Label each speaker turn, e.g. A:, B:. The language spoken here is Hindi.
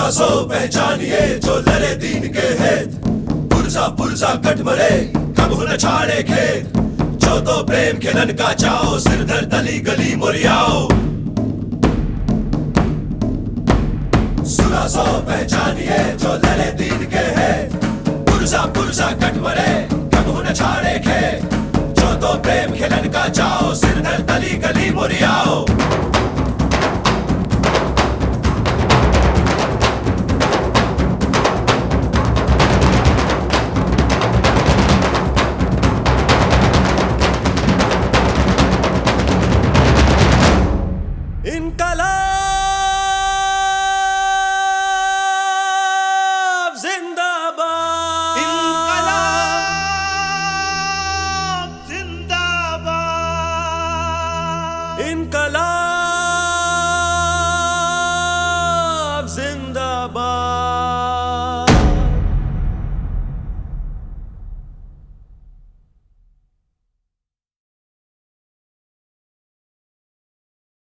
A: सुना सो पहचानिए जो लड़े दीन के हित, पुरजा पुरजा कट मरे कब न छाड़े खेत, जो तो प्रेम खिलन का चाओ सिरधर तली गली मोरियाओ। सुना सो पहचानिए जो लड़े दीन के हित, पुरजा पुरजा कट मरे कब न छाड़े खेत, जो तो प्रेम खिलन का चाओ सिरधर तली गली मोरियाओ।